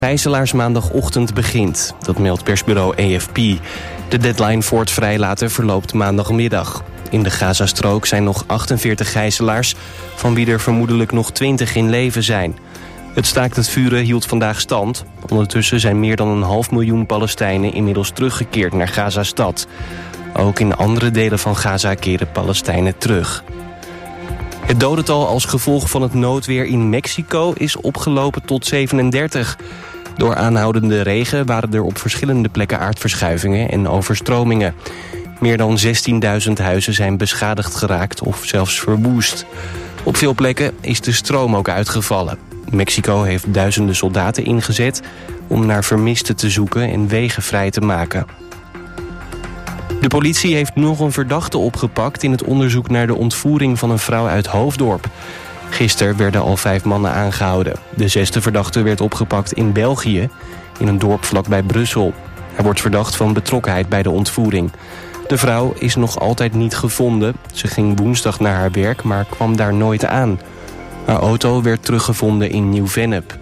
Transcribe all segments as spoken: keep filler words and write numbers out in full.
Gijzelaars maandagochtend begint. Dat meldt persbureau A F P. De deadline voor het vrijlaten verloopt maandagmiddag. In de Gazastrook zijn nog achtenveertig gijzelaars, van wie er vermoedelijk nog twintig in leven zijn. Het staakt het vuren hield vandaag stand. Ondertussen zijn meer dan een half miljoen Palestijnen inmiddels teruggekeerd naar Gazastad. Ook in andere delen van Gaza keren Palestijnen terug. Het dodental als gevolg van het noodweer in Mexico is opgelopen tot zevenendertig. Door aanhoudende regen waren er op verschillende plekken aardverschuivingen en overstromingen. Meer dan zestienduizend huizen zijn beschadigd geraakt of zelfs verwoest. Op veel plekken is de stroom ook uitgevallen. Mexico heeft duizenden soldaten ingezet om naar vermisten te zoeken en wegen vrij te maken. De politie heeft nog een verdachte opgepakt in het onderzoek naar de ontvoering van een vrouw uit Hoofddorp. Gisteren werden al vijf mannen aangehouden. De zesde verdachte werd opgepakt in België, in een dorp vlakbij Brussel. Hij wordt verdacht van betrokkenheid bij de ontvoering. De vrouw is nog altijd niet gevonden. Ze ging woensdag naar haar werk, maar kwam daar nooit aan. Haar auto werd teruggevonden in Nieuw-Vennep.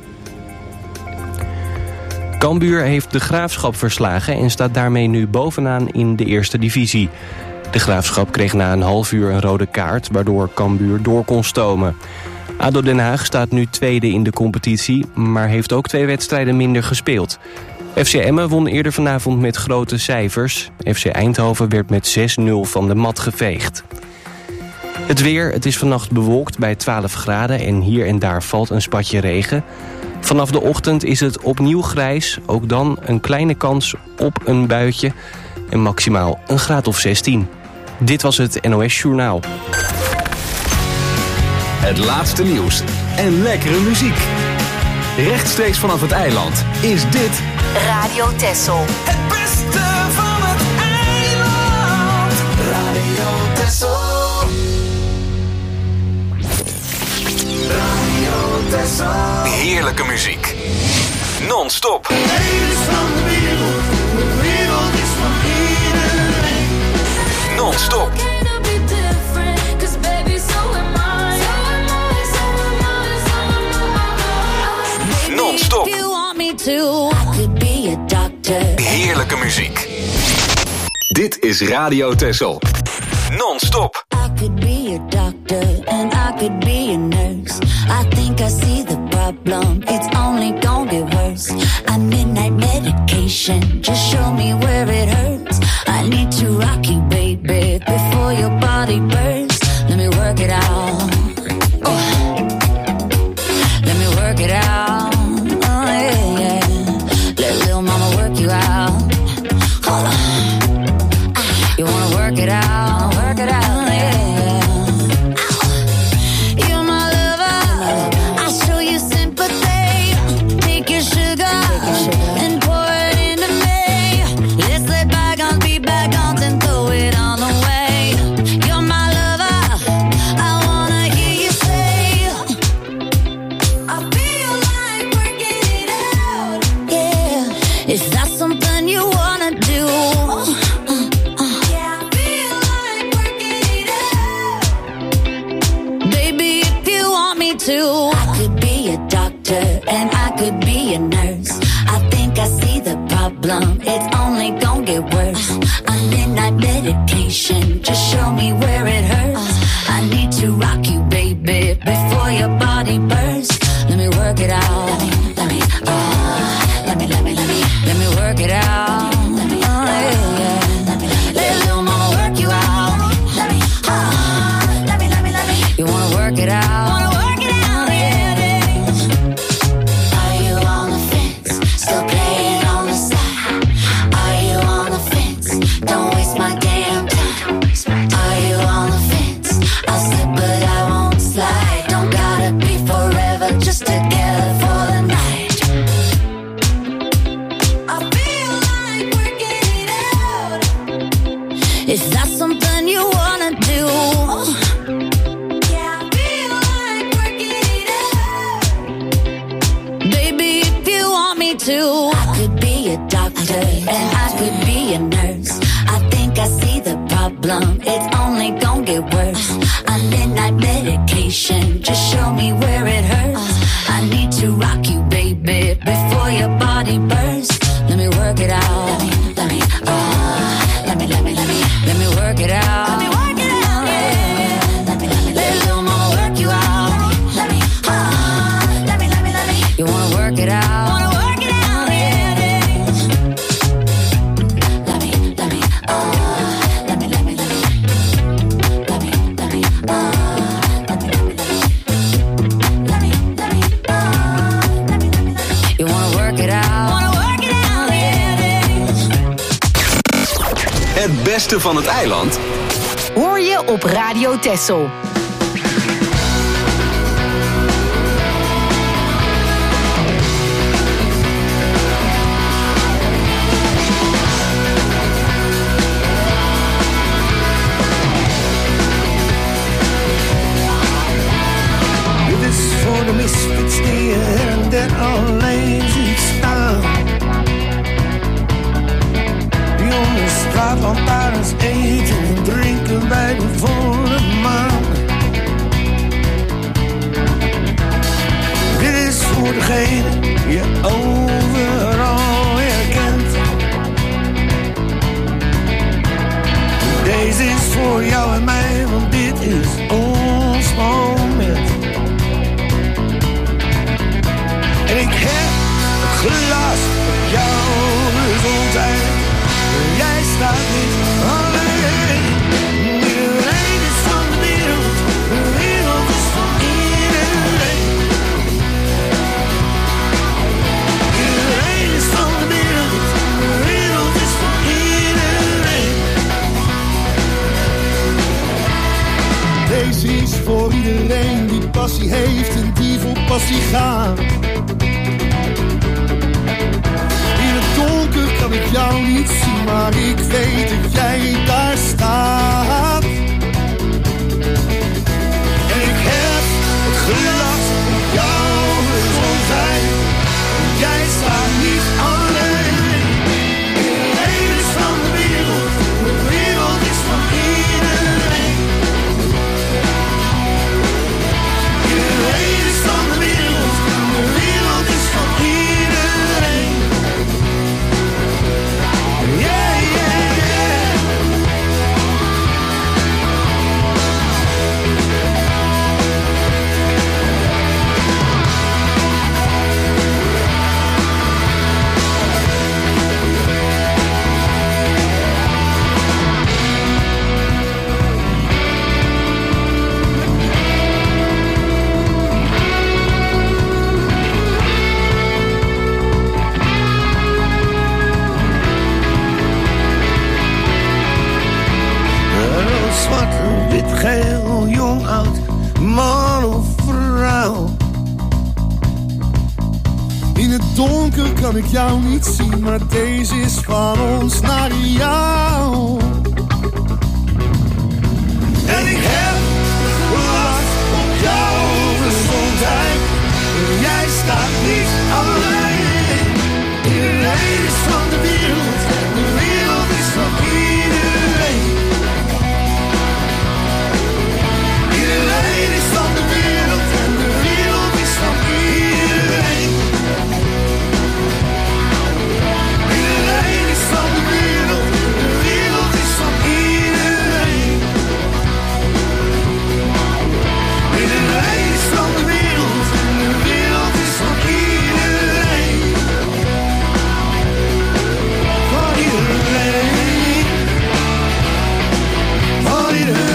Cambuur heeft de Graafschap verslagen en staat daarmee nu bovenaan in de eerste divisie. De Graafschap kreeg na een half uur een rode kaart, waardoor Cambuur door kon stomen. A D O Den Haag staat nu tweede in de competitie, maar heeft ook twee wedstrijden minder gespeeld. F C Emmen won eerder vanavond met grote cijfers. F C Eindhoven werd met zes nul van de mat geveegd. Het weer, het is vannacht bewolkt bij twaalf graden en hier en daar valt een spatje regen. Vanaf de ochtend is het opnieuw grijs, ook dan een kleine kans op een buitje en maximaal een graad of zestien. Dit was het N O S Journaal. Het laatste nieuws en lekkere muziek. Rechtstreeks vanaf het eiland is dit Radio Texel. Het beste van het eiland. Radio Texel. Radio Texel. heerlijke muziek. Non-stop. De hele is van de wereld. De wereld is van iedereen. Non-stop. Non-stop. Heerlijke muziek. Dit is Radio Texel. Non-stop. I could be a doctor and I could be a nurse. I think I see the problem. It's only gonna get worse. I midnight medication. Just show me where it hurts. I need to rock you, baby, before your body bursts. Let me work it out. Oh. Let me work it out. Oh, yeah, yeah. Let little mama work you out. Hold on. You wanna work it out? Work it out, yeah. You're my lover. I'll show you sympathy. Take your sugar and pour it into me. Let's let bygones be bygones and throw it on away. You're my lover. I wanna hear you say, I feel like working it out. Yeah, is that something you wanna do? I could be a doctor and I could be a nurse. I think I see the problem. It's only gonna get worse. I midnight medication. Just show me where it hurts. I need to rock you, baby, before your body bursts. Let me work it out. Let me, let me, uh, let me, let me, let me, let me work it out. Let me, oh, yeah, yeah. Let me, let little mama work you out. Let me, uh, let me, let me, let me. You wanna work it out? Is that something you wanna do? Yeah, I feel like working it out. Baby, if you want me to, I could be a doctor and I could be a nurse. I think I see the problem. It's only gonna get worse. I midnight medication. Just show me where it hurts. I need to rock you, baby, before you beste van het eiland hoor je op Radio Texel. Dit is voor de misfits die her en der alleen ziet staan. Die onder straatlantaarns eten en drinken bij de volle maan. Dit is voor degene die je overal herkent. Deze is voor jou en mij, want dit is ons moment. En ik heb het glas op jouw gezondheid. Jij staat niet alleen. Iedereen is van de wereld. De wereld is van iedereen. Iedereen is van de wereld. De wereld is van iedereen. Deze is voor iedereen die passie heeft en die voor passie gaat. Donker kan ik jou niet zien, maar ik weet dat jij daar staat. En ik heb het glas op jouw gezondheid. Jij staat niet alleen. Iedereen is van de wereld, de wereld is van iedereen. Iedereen is van de wereld, de wereld is van iedereen. Zwart, wit, geel, jong, oud, man of vrouw. In het donker kan ik jou niet zien, maar deze is van ons naar jou. En ik heb gewacht op jouw gezondheid. Jij staat niet alleen. Iedereen is van de wereld, de wereld is van iedereen. Iedereen is van de wereld en de wereld is van iedereen. Iedereen is van de wereld, de wereld is van iedereen. Iedereen is van de wereld en de wereld is van iedereen. Van iedereen. Van iedereen.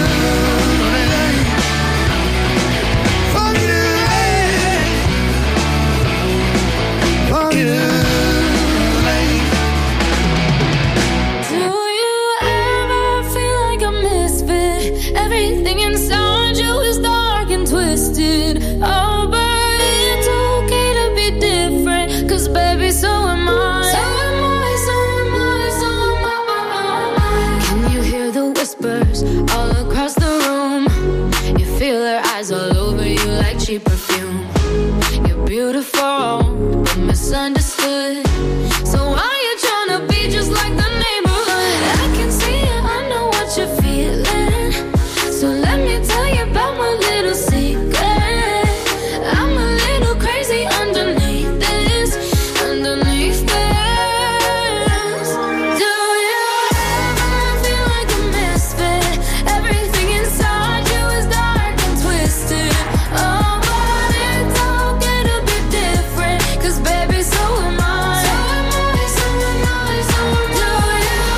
Everything inside you is dark and twisted. Oh, but it's okay to be different. Cause baby, so am I. So am I, so am I, so am I. Can you hear the whispers all across the room? You feel their eyes all over you like cheap perfume. You're beautiful, but misunderstood. So why you tryna be just like the neighborhood? I can see it, I know what you're feeling. So let me tell you about my little secret. I'm a little crazy underneath this, underneath this. Do you ever feel like a misfit? Everything inside you is dark and twisted. Oh, but it's okay to be different. Cause baby, so am I. So am I, so am I, so am I. Do you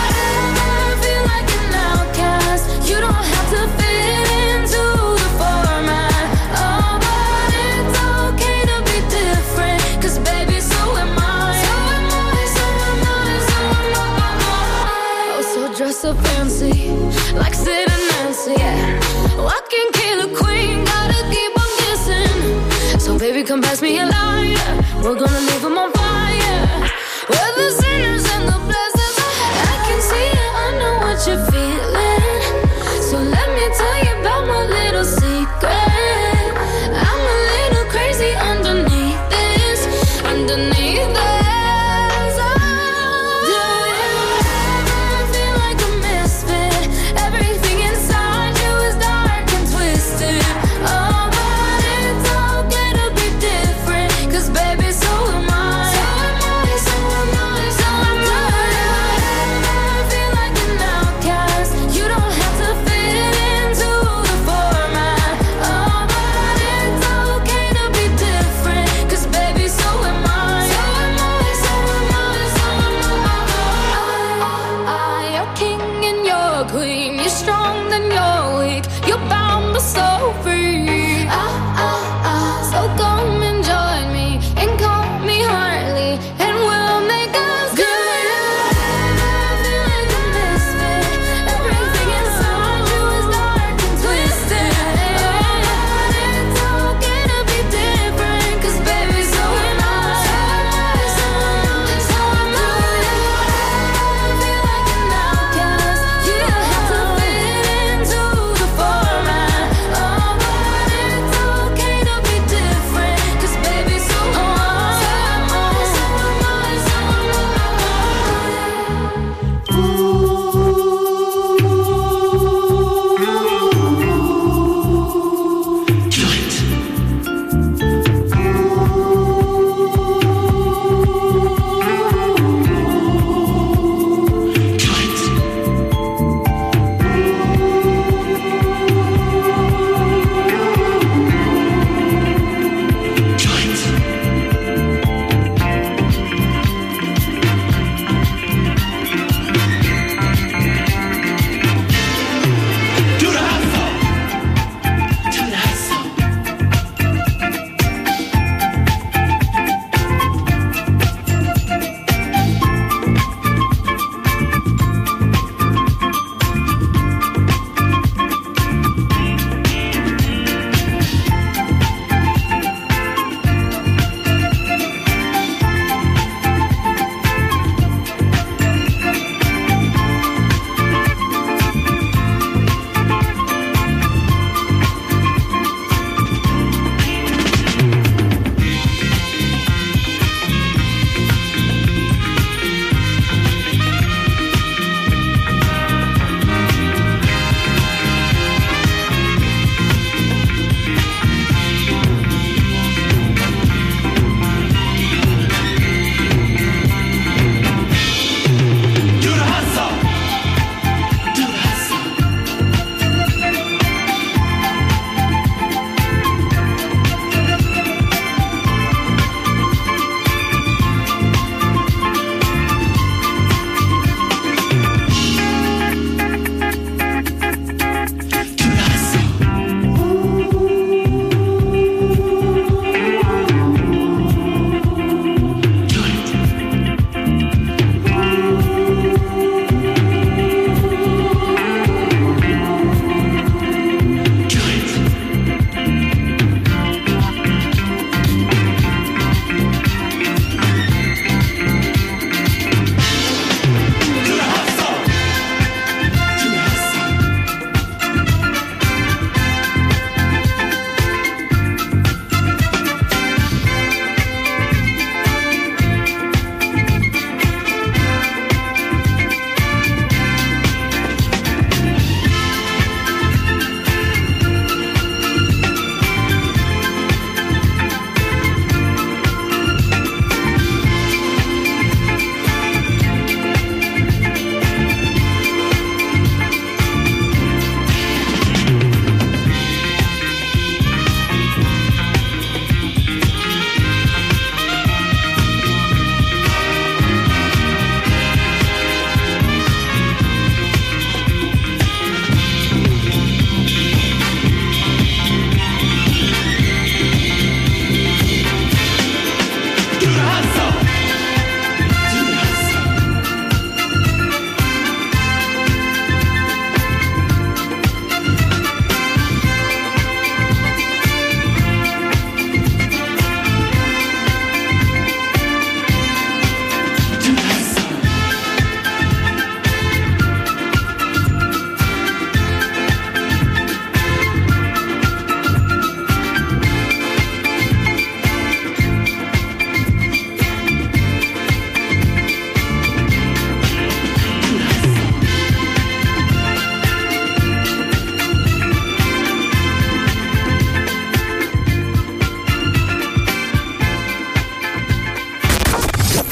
so fancy, like Sid and Nancy, yeah. Oh, I can kill a queen, gotta keep on kissing. So baby, come pass me a lighter, we're gonna leave them on fire. We're the sinners and the blessings, I can see it, I know what you're feeling. So let me tell you about my little secret. I'm a little crazy underneath this, underneath this. So am I.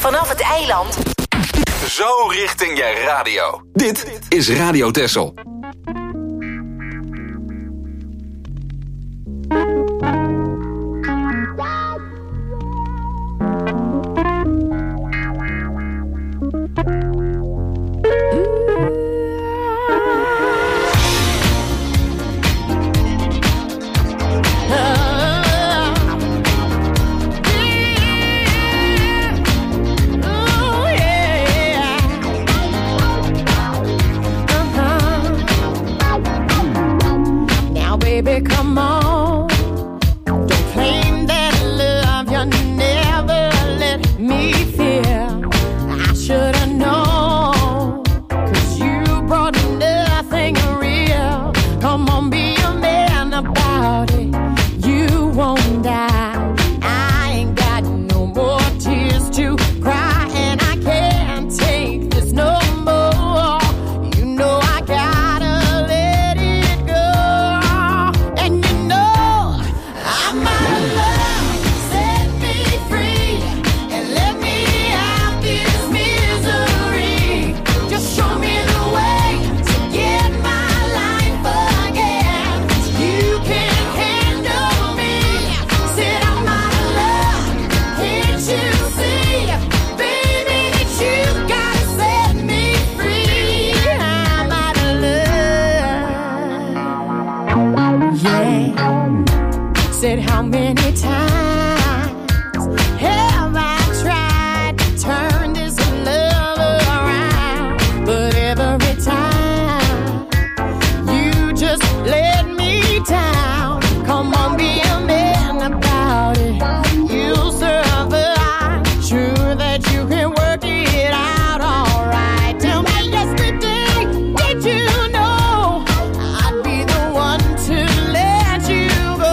vanaf het eiland. Zo richting je radio. Dit is Radio Texel. Baby, come on. Don't claim that love you never let me feel. I should've known, 'cause you brought nothing real. Come on, be a man about it. You won't die. I ain't got no more tears to cry, and I can't take this no more. You know I gotta let it go. Said how many times have I tried to turn this love around, but every time you just let me down. Come on, be a man about it. You'll survive. Sure that you can work it out alright. Tell me yesterday, did you know I'd be the one to let you go?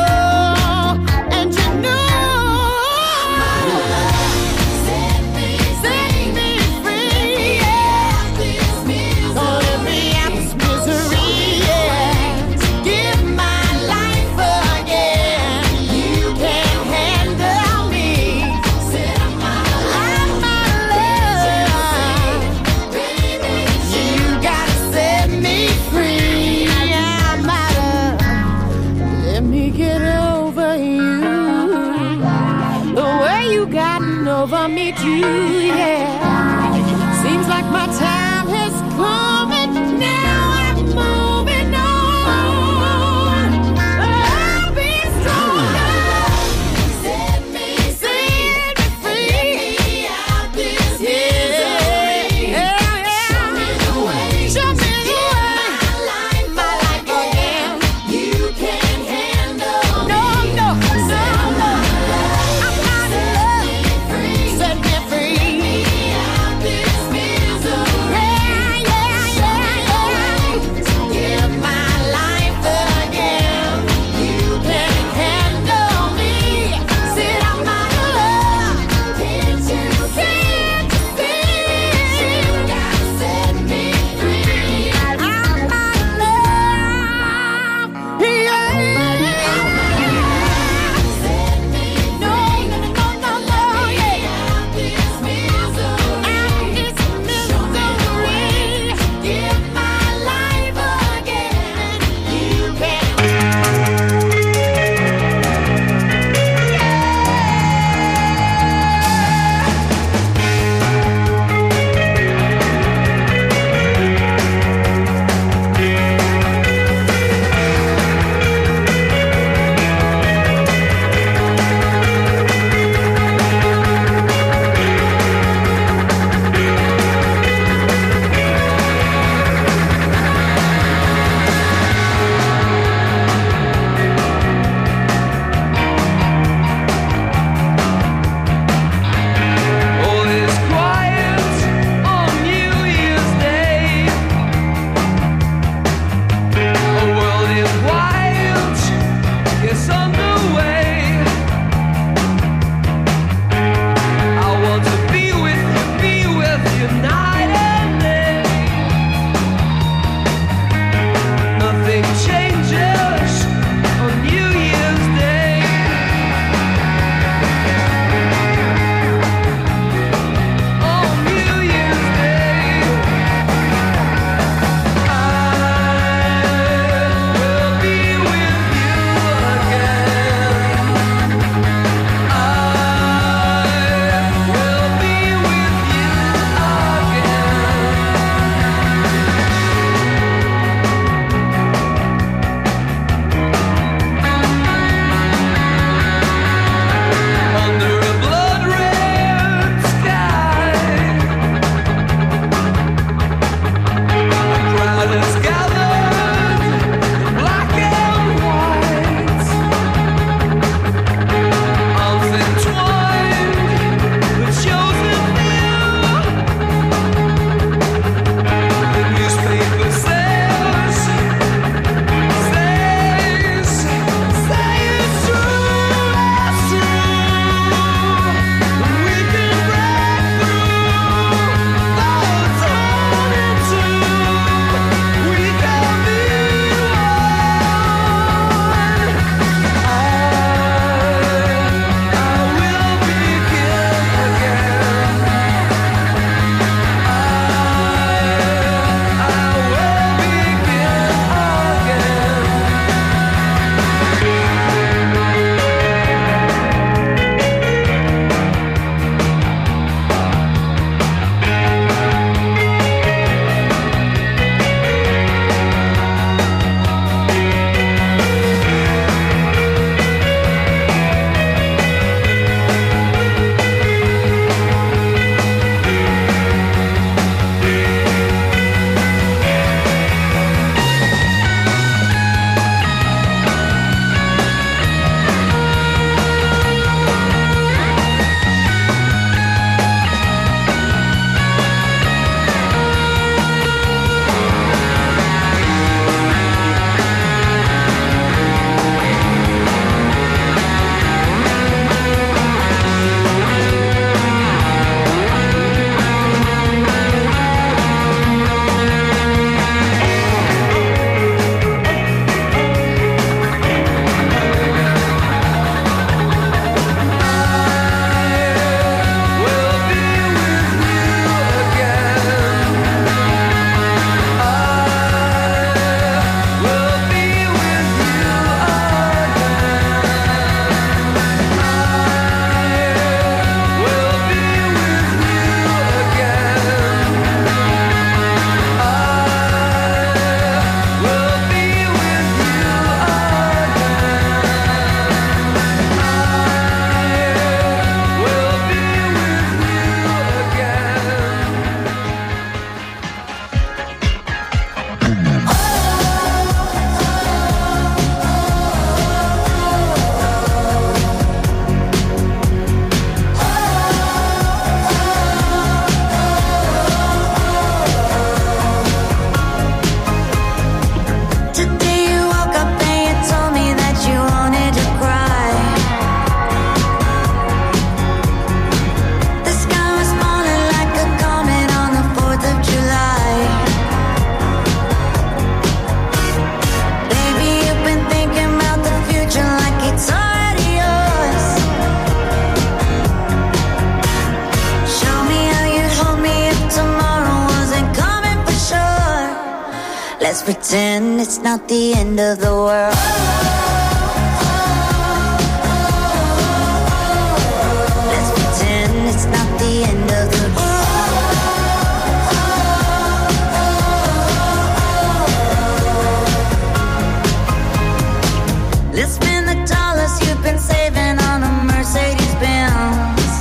Let's pretend it's not the end of the world. Let's pretend it's not the end of the world. Let's spend the dollars you've been saving on a Mercedes Benz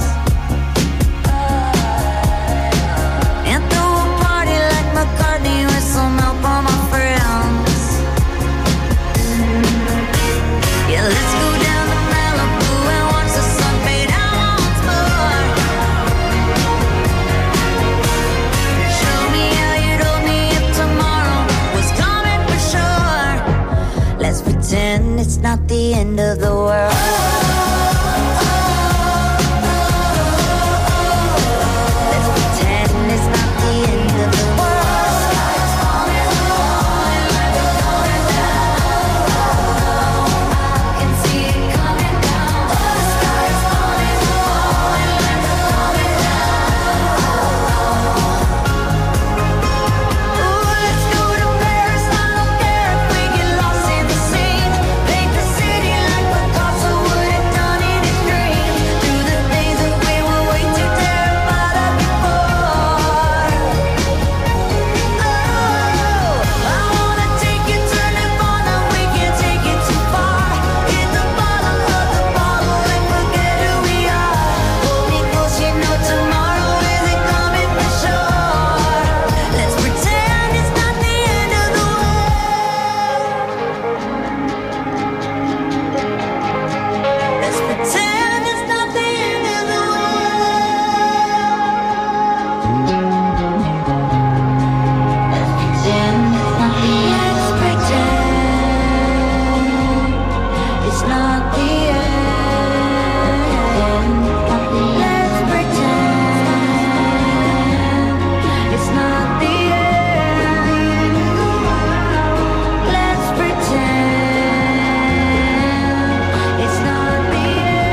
and throw a party like McCartney with some help from my friends. Yeah, let's go down to Malibu and watch the sun fade out once more. Show me how you'd hold me if tomorrow was coming for sure. Let's pretend it's not the end of the world. Let's pretend it's not the end of the world. Sky's falling, falling like it's going down. I can see it coming down. The sky's falling, falling like it's coming down. Ooh, let's go to Paris. I don't care if we get lost in the scene. Paint the city like Picasso would have done in his dreams. Do the things that we were way too terrified of before. Oh, I wanna take you to Nirvana. We can't take it too far. Hit the bottom of the bottle and forget who we are. Hold me close, you know tomorrow isn't coming for sure. Let's pretend it's not the end of the world. Let's pretend it's not the end of the world. Let's pretend it's not the end. Let's pretend it's not the end. Let's pretend it's not the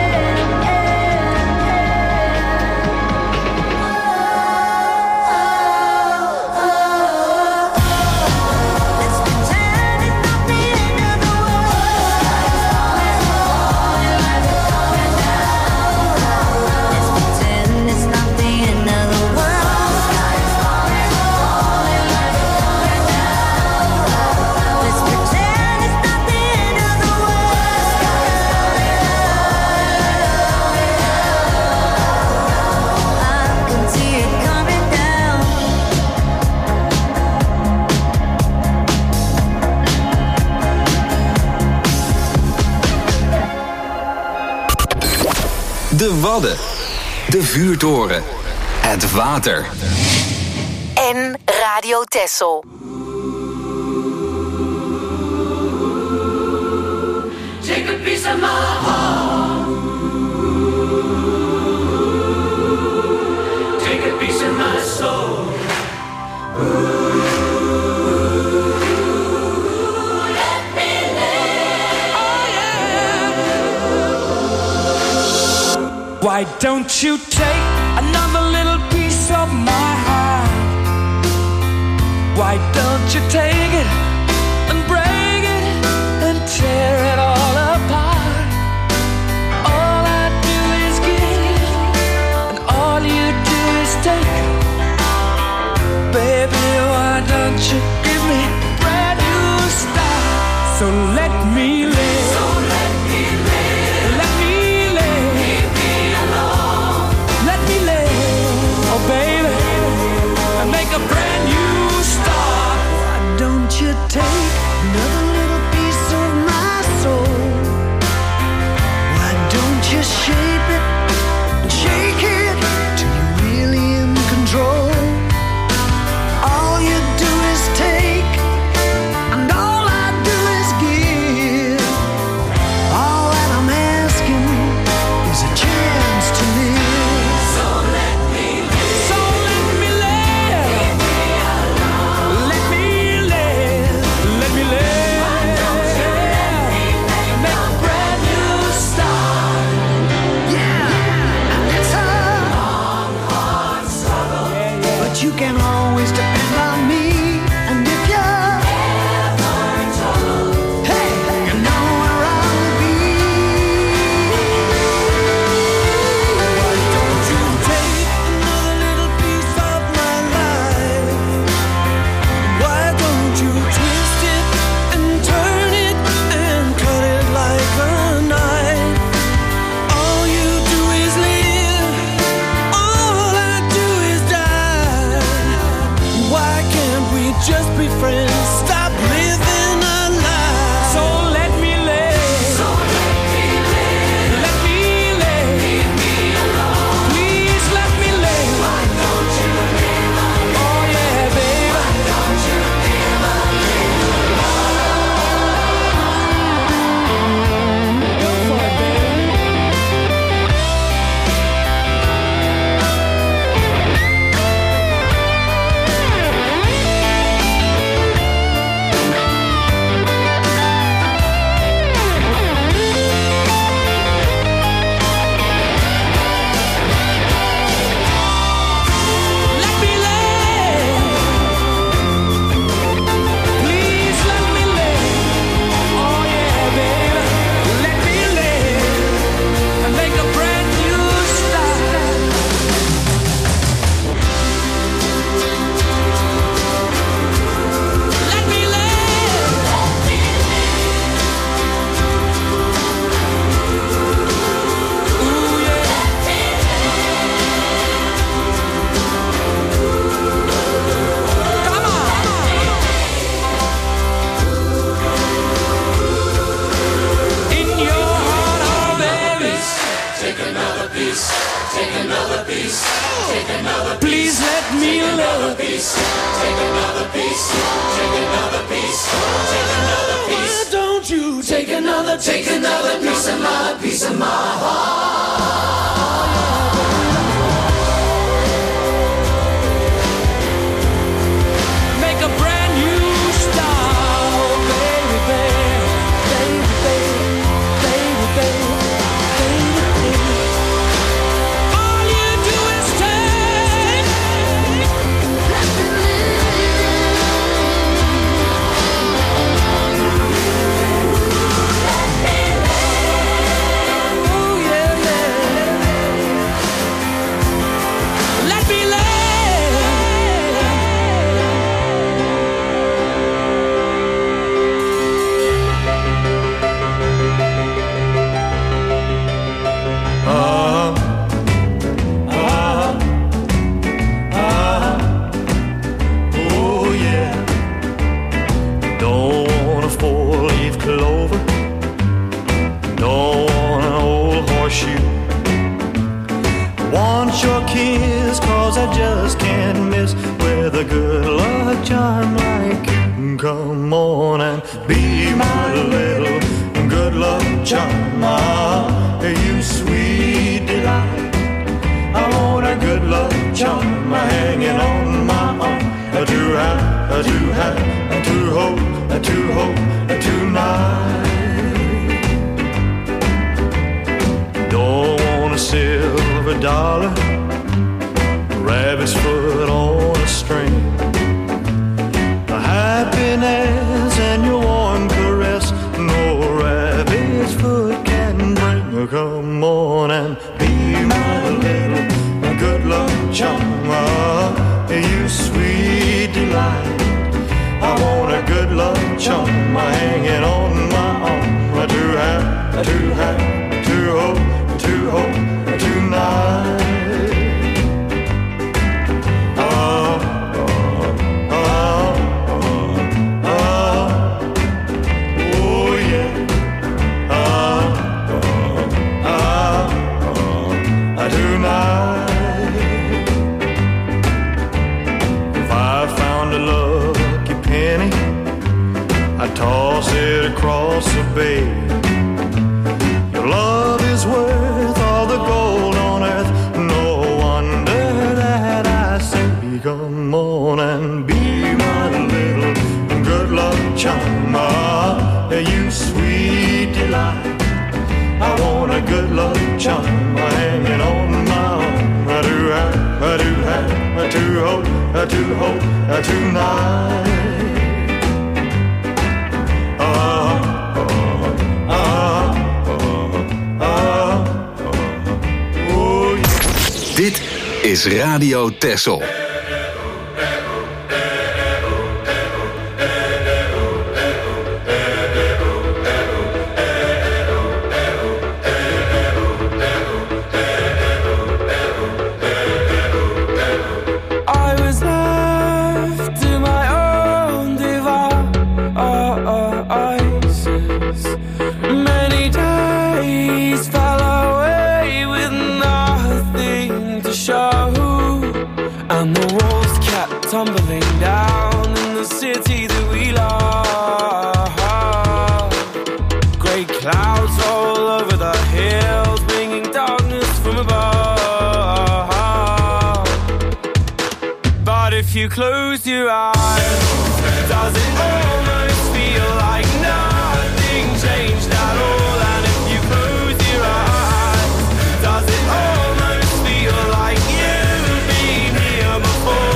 Let's pretend it's not the end of the world. Sky's falling, falling like it's coming down. Let's pretend it's not the end of the world. Sky's falling, falling like it's coming down. Let's pretend it's not the end of the world. I can see it coming down. De Wadden. De Vuurtoren. Het water. En Radio Texel. Take a piece of my heart. Take a piece of my soul. Let me live. Oh yeah. Why don't you take another little piece of my heart? Why don't you take it and break it and tear it all apart? All I do is give, and all you do is take. Baby, why don't you give me a brand new start? So let me live. So let me live. Let me live. Leave me alone. Let me live. Oh, baby, and make a brand new start. Why don't you take another little piece of my soul? Why don't you shape it and shake it till you're really in control? All you do is take, and all I do is give. All that I'm asking is a chance to live. So let me live. So let me live. Leave me alone. Let me live. Let me live. Why don't you let me make a brand new start? Yeah, and it's a long, hard struggle, but you can always depend on me. And if you're me another piece. Take another piece. Take another piece. Take another piece. Don't you take another, take another piece of my, piece of my heart. Make a brand new start, baby, baby, baby, baby, baby, baby. All you do is take. Let me live. Oh yeah, yeah. Let me live. Ah, ah, ah, oh yeah. Don't want a four-leaf clover. Don't want an old horseshoe. Want your kiss, cause I just can't miss with a good luck charm like you. Come on and be my little good luck charm. Ah, you sweet delight. I want a good luck charm hanging on my arm. To have, to have, to hold, to hold tonight. Don't want a silver dollar, rabbit's foot on a string. The happiness and your warm caress, no rabbit's foot can bring. Come on and be my little good luck charm. Ah, you sweet delight. I want a good luck charm hanging on my arm. To have, to have, to hold, to hold tonight. Ah, ah, ah, ah, oh yeah. Ah, ah, ah, tonight. If I found a lucky penny, I'd toss it across the bay. Your love is worth all the gold on earth. No wonder that I say, come on and be my little good luck charm. Ah, you sweet delight. I want a good luck charm hanging on my arm. I do have, I do have, I do hope, I do hope tonight. Ah, ah, ah, ah, oh yeah. Dit is Radio Texel. Tumbling down in the city that we love. Grey clouds all over the hills, bringing darkness from above. But if you close your eyes, does it almost feel like nothing changed at all? And if you close your eyes, does it almost feel like you've been here before?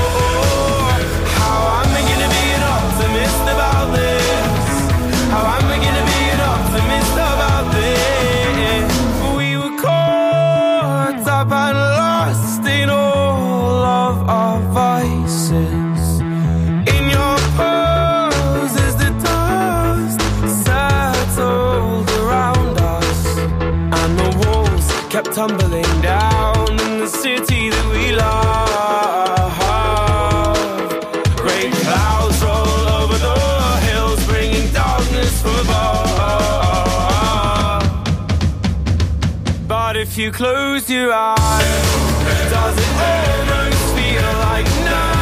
About this, how am I gonna be an optimist about this? We were caught up and lost in all of our vices. In your pose as the dust settled around us, and the walls kept tumbling down in the city that we love. Great clouds roll over the hills, bringing darkness from above. But if you close your eyes, does it almost feel like no?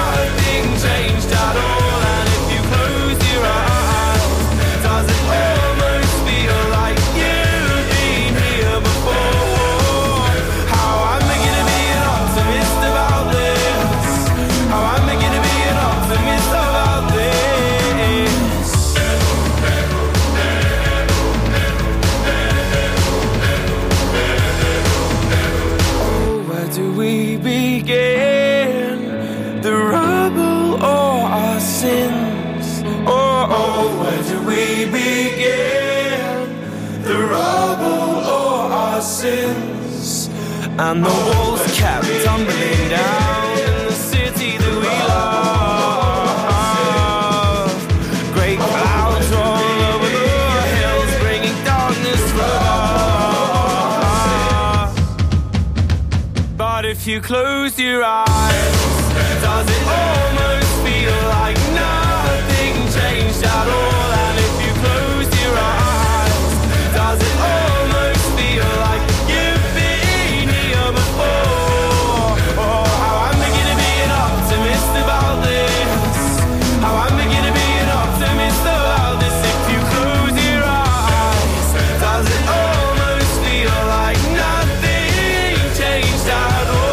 and the walls kept tumbling down in the city that we love. Great clouds roll over the hills, bringing darkness from us. But if you close your eyes, does it almost feel like nothing changed at all? And if you close your eyes, does it almost feel like you've been here before? Oh, how I'm beginning to be an optimist about this. How I'm beginning to be an optimist about this. If you close your eyes, does it almost feel like nothing changed at all?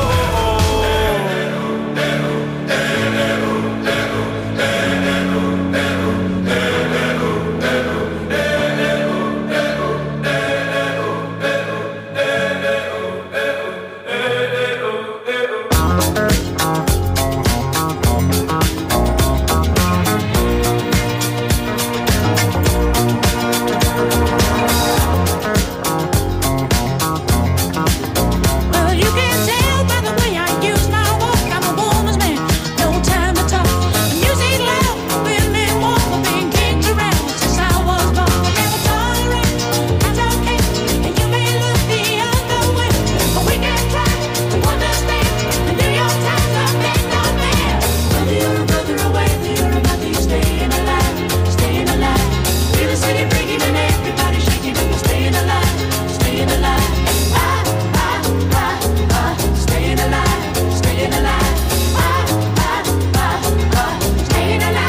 Well, you can tell by the way I use my walk, I'm a woman's man, no time to talk. Music loud, women walk, I've been kicked around since I was born. And it's alright, that's okay, and you may look the other way, but we can try to understand the New York Times are based on man. Whether you're a brother or whether you're a mother, you're staying alive, staying alive. Feel the city breaking and everybody shaking, and you're staying alive, staying alive. Ah, ah, ah, ah, staying alive, staying alive. Ah, ah, ah, ah, staying alive.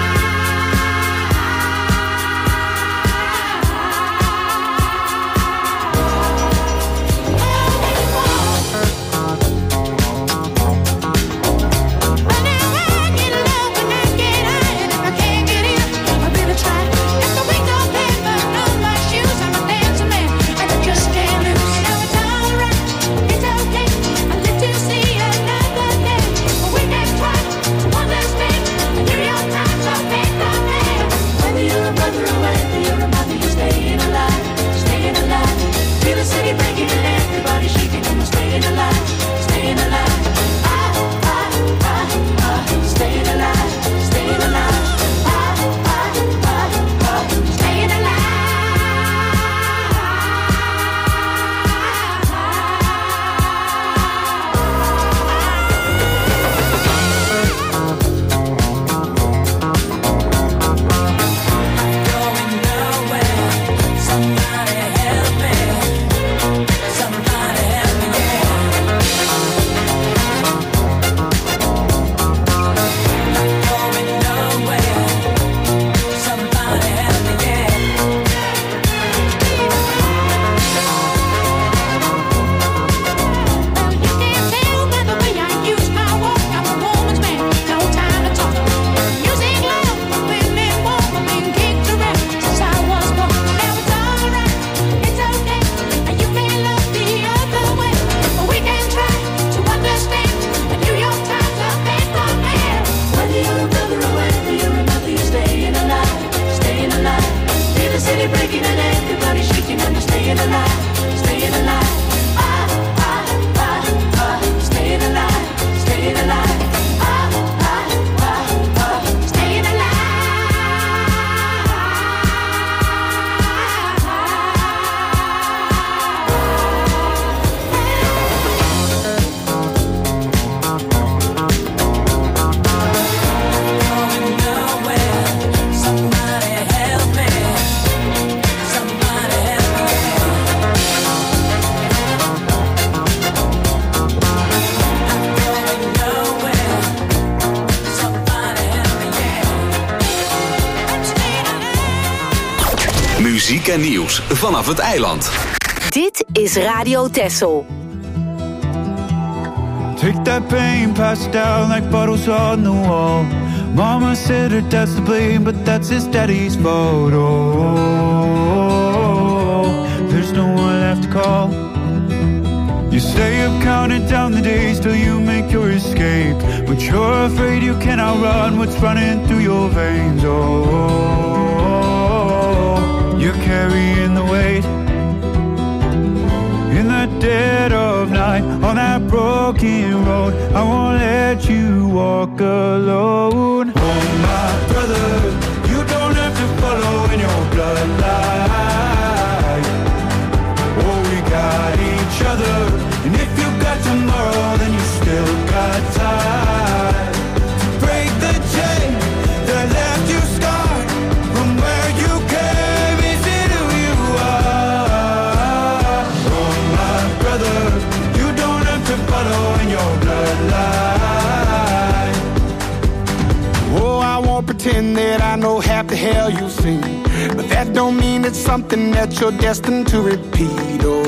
But now I get low when I get high, and if I can't get in, I really try. Got the wings of heaven on my shoes, I'm a dancing man, and I just can't lose. Now it's alright, it's okay, I live to see another day, but we can try to understand the New York Times are based on man. Whether you're a brother or whether you're a mother, you're staying alive, staying alive. Feel the city breaking and everybody shaking, and you're staying alive, staying alive. Ah, ah, ah, ah, staying alive, staying alive. Ah, ah, ah, ah, staying alive. Going nowhere, somebody help me, somebody help me, yeah. Going nowhere, somebody help me, yeah. Well, you can tell by the way I use my walk, I'm a woman's man, no time to talk. Music loud, women walk, I've been kicked around since I was born. Now it's alright, it's okay, and you may look the other way, but we can try to understand the New York Times are based on man. Whether you're a brother or whether you're a mother, you're staying alive, staying alive. Feel the city breaking and everybody shaking, and you're staying alive, staying alive. Ah, ah, ah, ah, staying alive, staying alive. Ah, ah, ah, ah, staying Going nowhere, somebody help me, somebody help me, I'm going nowhere, somebody help me, yeah. I'm staying alive. Muziek en nieuws vanaf het eiland. Dit is Radio Texel. Take that pain, pass it down like bottles on the wall. Mama said her dad's to blame, but that's his daddy's fault. Oh, there's no one left to call. You stay up counting down the days till you make your escape, but you're afraid you can outrun what's running through your veins. Oh, you're carrying the weight in that dead of night on that broken road. I won't let you walk alone. Oh my brother, you don't have to follow in your bloodline. Oh, we got each other, and if you got tomorrow, then you still got time to break the chain that left you scarred from where you came. Is it who you are? Oh my brother, you don't have to follow in your bloodline. Oh, I won't pretend that I know half the hell you've seen, but that don't mean it's something that you're destined to repeat. Oh,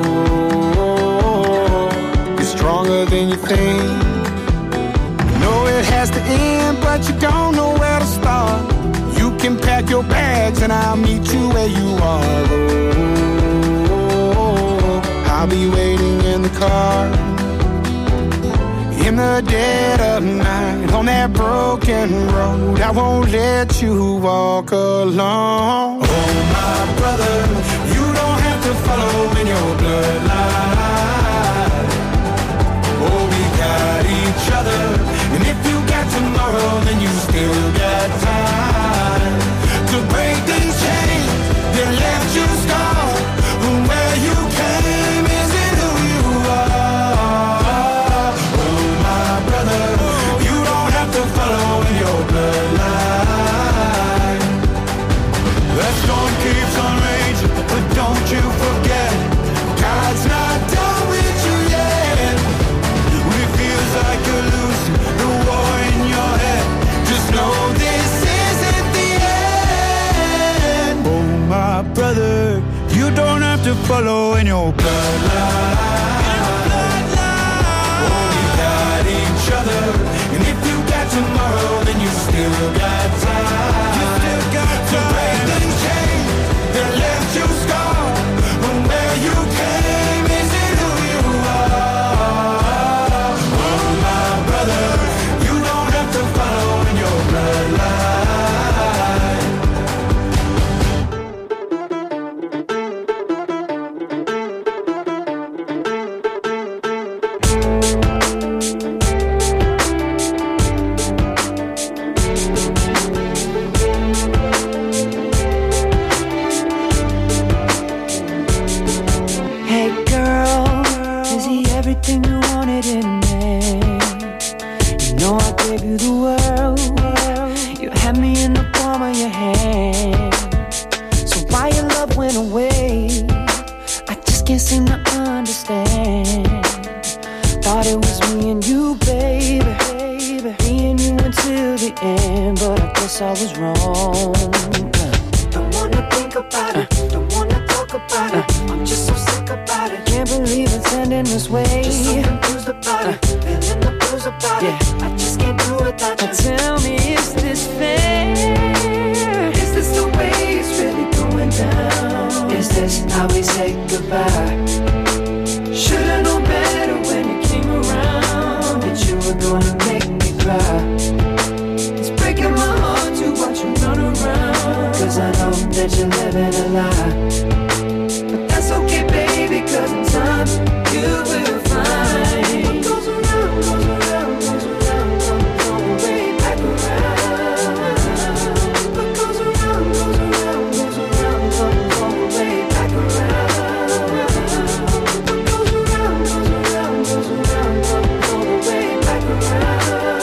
you're stronger than you think. You know it has to end, but you don't know where to start. You can pack your bags and I'll meet you where you are. Oh, I'll be waiting in the car in the dead of night on that broken road. I won't let you walk alone. Oh my brother, you don't have to follow in your bloodline. Oh, we got each other, and if you got tomorrow, then you still got time to break these chains that left you scarred from where you came. Is it who you are? Oh my brother, you don't have to follow in your bloodline. That storm keeps on raging, but don't you forget, God's not done with you yet. When it feels like you're losing the war in your head, just know this isn't the end. Oh my brother, you don't have to follow in your bloodline. Oh, we got each other, and if you got tomorrow, then you still got time. You still got time to break the chain that left you scarred from where you came. Is it who you are? Oh my brother, you don't have to follow in your bloodline. Hey girl, is he everything you wanted in me? You know I gave you the world. You had me in the palm of your hand. So why your love went away? I just can't seem to understand. Thought it was me and you, baby. Me and you until the end, but I guess I was wrong. Don't wanna think about it, don't wanna talk about it. I'm just so sick about it. Can't believe it's ending this way. Just so confused about it, feeling the blues about it. I just can't do it without you. Tell me, is this fair? Is this the way it's really going down? Is this how we say goodbye? Should've known better when you came around, that you were gonna make me cry. It's breaking my heart to watch you run around, 'cause I know that you're living a lie. But that's okay, baby, 'cause in time you will find what goes around, goes around, goes around, comes all the way back around. What goes around, goes around, goes around, comes all the way back around. What goes around, goes around, goes around, comes all the way back around.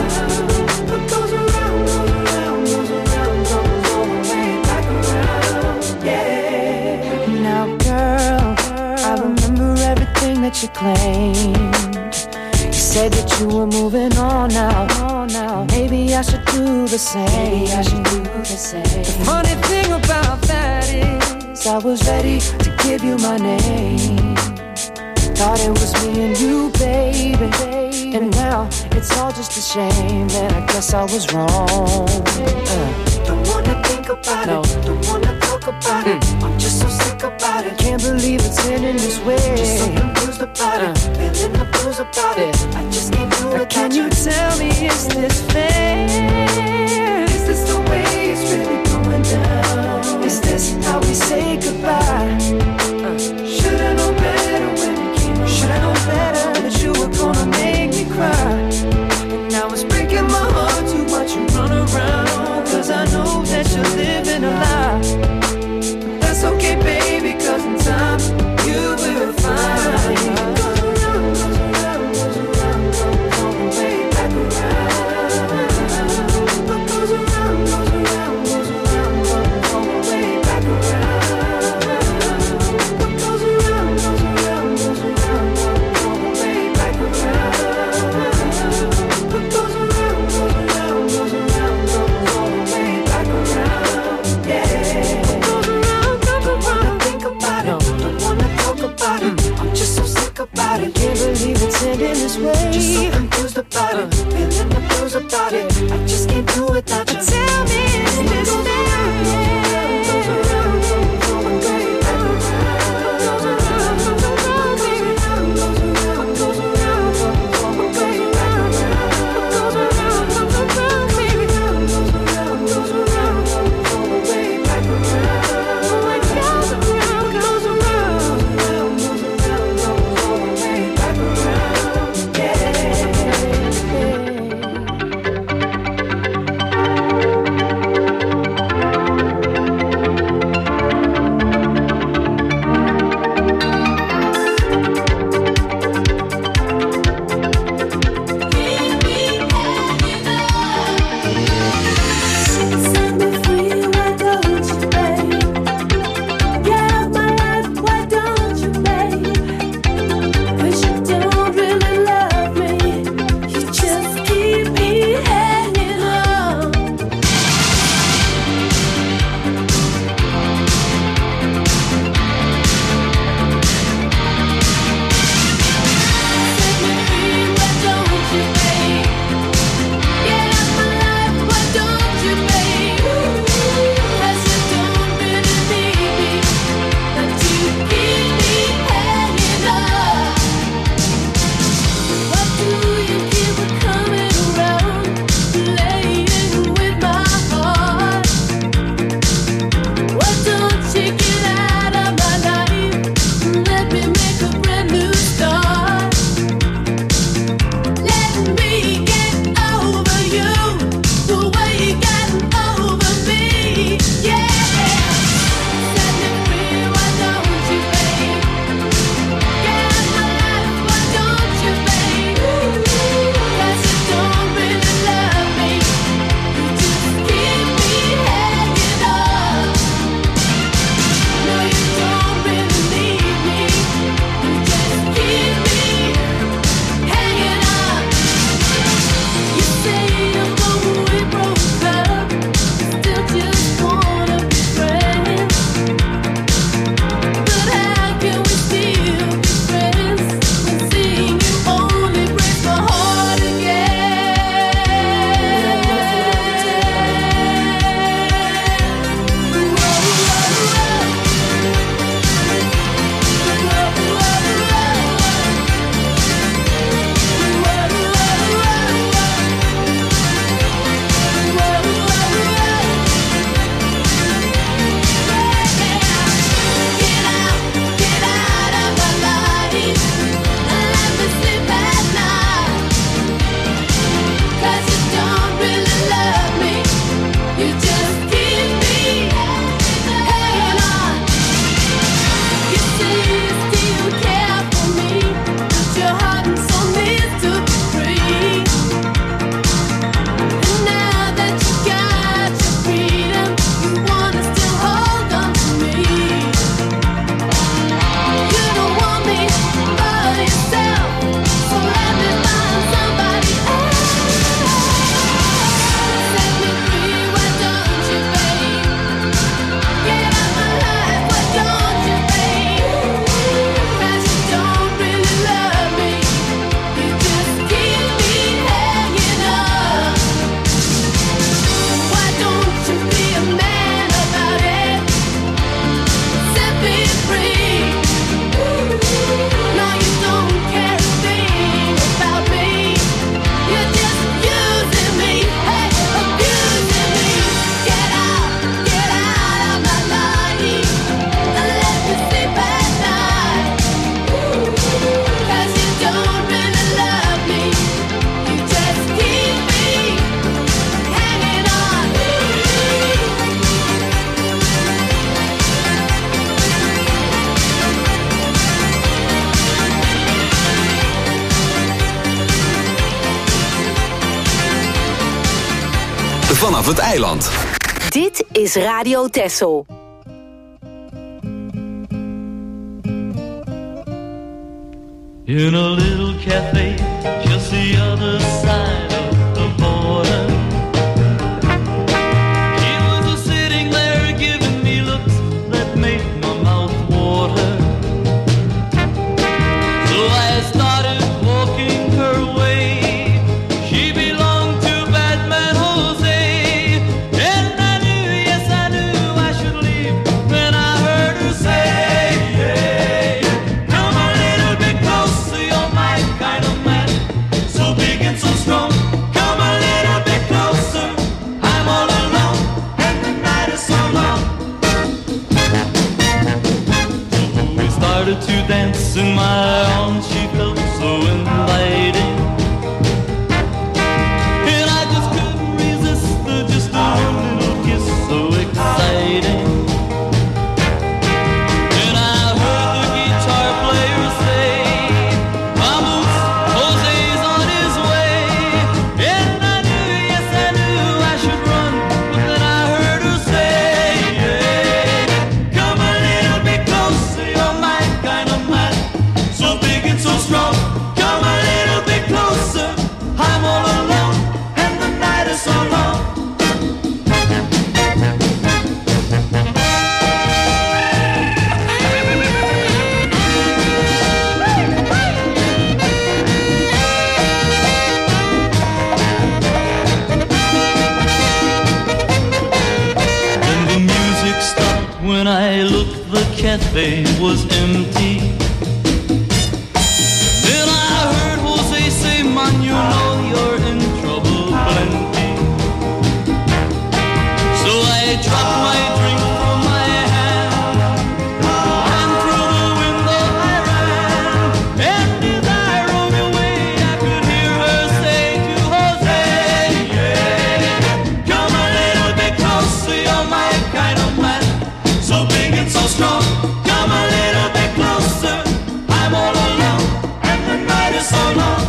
What goes around, goes around, goes around, comes all the way back around. Yeah. Now, girl, I remember everything that you claimed. You said that you were moving on now. Maybe I should do the same. Maybe I should do the same. The funny thing about that is I was ready to give you my name. Thought it was me and you, baby. And now it's all just a shame, and I guess I was wrong. Uh. Don't wanna think about no. it, don't wanna talk about mm. it. I'm just so sick about it. Can't believe it's ending this way. Just so confused about uh. it, feeling the blues about yeah. it. I just can't do it. Can you tell me, is this fair? Is this the way it's really going down? Is this how we say goodbye? Uh. Should've known better when knows about it. I just can't do it without you. Tell me, is this fair? Vanaf het eiland. Dit is Radio Texel. In a little cafe, just the other side of the border. He was a sitting there giving me looks that made my mouth water. So I started walking her way. She belonged to in my arms, she felt so inviting. And I just couldn't resist her, just a little kiss, so exciting. And I heard the guitar player say, "Vamos, Jose's on his way." And I knew, yes I knew I should run, but then I heard her say, yeah, "Come a little bit closer, you're my kind of man, so big and so strong. Come a little bit closer, I'm all alone, and the night is so long." Then the music stopped. When I looked, the cafe was empty. Then I heard Jose say, "Man, you know you're in trouble plenty." So I dropped my drink from my hand, and through the window I ran. And as I rode away, I could hear her say to Jose, yeah, "Come a little bit closer, you're my kind of man, so big and so strong. Come a little bit closer, I'm all alone, and the night is so long."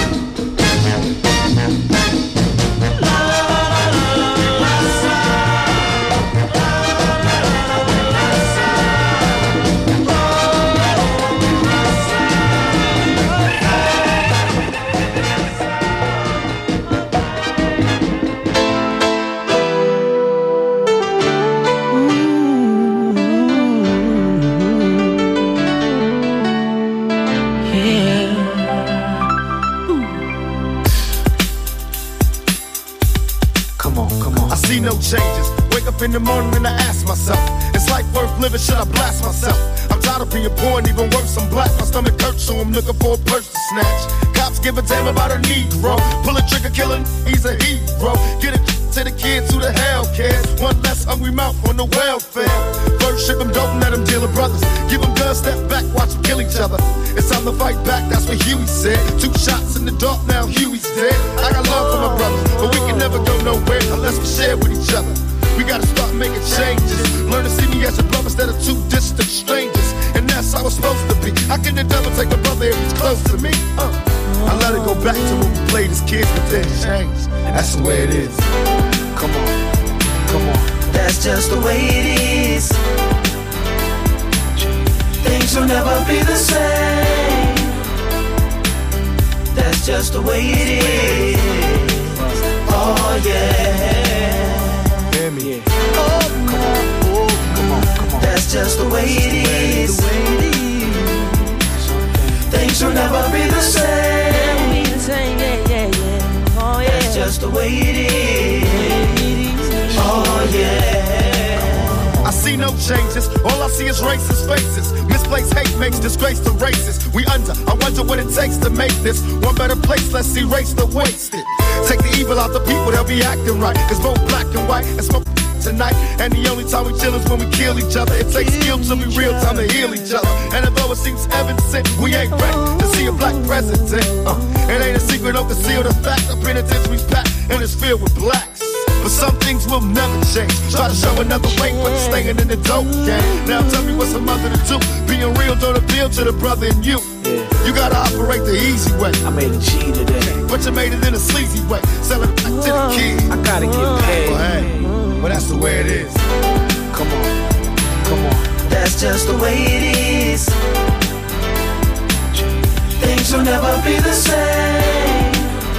Come on, come on. I see no changes. Wake up in the morning and I ask myself, is life worth living? Should I blast myself? I'm tired of being poor and even worse, I'm black. My stomach hurts, so I'm looking for a purse to snatch. Cops give a damn about a Negro. Pull a trigger, killing, he's a hero. Get it to the kids who the hell cares. One less hungry mouth on the welfare. First ship them, don't let them deal with brothers. Give them guns, step back, watch them kill each other. It's time to fight back, that's what Huey said. Two shots in the dark, now Huey's dead. I got love for my brothers, but we can never go nowhere unless we share with each other. We gotta start making changes. Learn to see me as a brother instead of two distant strangers. And that's how it's supposed to be. How can the devil take a brother if he's close to me? Uh. I let it go back to when we played as kids, but then changed. That's the way it is. Come on, come on. That's just the way it is. Things will never be the same. That's just the way it is. Oh yeah. Hear me. Oh, come on, oh, come on, come on. That's just the way it is. Things will never be the same. Yeah, yeah, yeah. Oh yeah. That's just the way it is. Oh yeah. I see no changes, all I see is racist faces. Misplaced hate makes disgrace to races. We under, I wonder what it takes to make this one better place. Let's erase the wasted. Take the evil out the people, they'll be acting right. Cause both black and white and smoke tonight. And the only time we chill is when we kill each other. It takes skill to be real time to heal each other. And although it seems evident, we ain't ready to see a black president. Uh, it ain't a secret, don't conceal the fact. The penitentiary's packed and it's filled with blacks. But some things will never change. Try to show another way, but you're staying in the dope game. Now tell me what's a mother to do. Being real don't appeal to the brother in you. Yeah. You gotta operate the easy way. I made a G today, but you made it in a sleazy way. Sell it back to the kids. I gotta get paid. Well, hey, well that's the way it is. Come on, come on. That's just the way it is. Things will never be the same.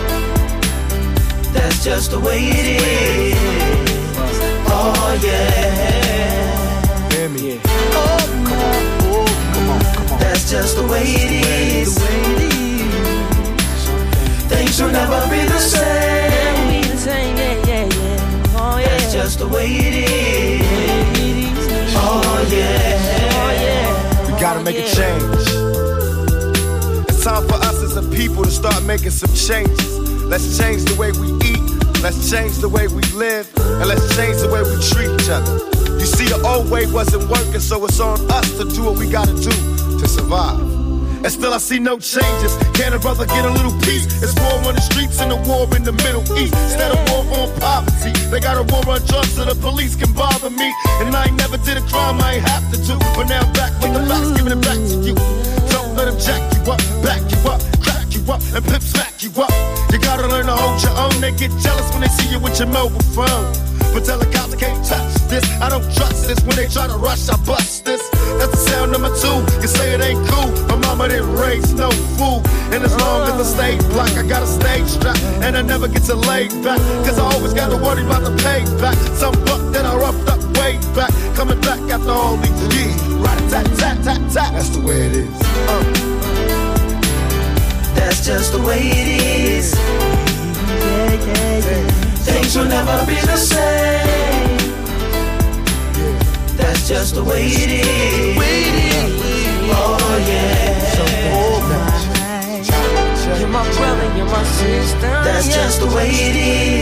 That's just the way it is. Oh yeah. Hear me. Oh, come on, oh, come on, come on. That's just the way it is. Things will never be the same. Yeah, yeah, yeah. Oh yeah. That's just the way it is. Oh yeah. Oh yeah. We gotta make a change. It's time for us as a people to start making some changes. Let's change the way we eat, let's change the way we live, and let's change the way we treat each other. You see, the old way wasn't working, so it's on us to do what we gotta do to survive. and still I see no changes. Can a brother get a little peace? It's war on the streets and a war in the Middle East. Instead of war on poverty, they got a war on drugs so the police can bother me. And I ain't never did a crime I ain't have to do, but now I'm back with the facts, giving it back to you. Don't let them jack you up, back you up, crack you up, and pimp smack you up. You gotta learn to hold your own. They get jealous when they see you with your mobile phone. But tell the cops I can't touch this. I don't trust this. When they try to rush, I bust this. That's the sound number two. You say it ain't cool. My mama didn't raise no fool. And as long as I stay black, I got a stage strap. And I never get to lay back. Cause I always gotta worry about the payback. Some buck that I roughed up way back. Coming back after all these years. Rat-a-tat-tat-tat-tat. That's the way it is. Uh. That's just the way it is. Yeah, yeah, yeah. Things will never be the same. That's just the way it is. Oh yeah. You're my brother, you're my sister. That's just the way it is.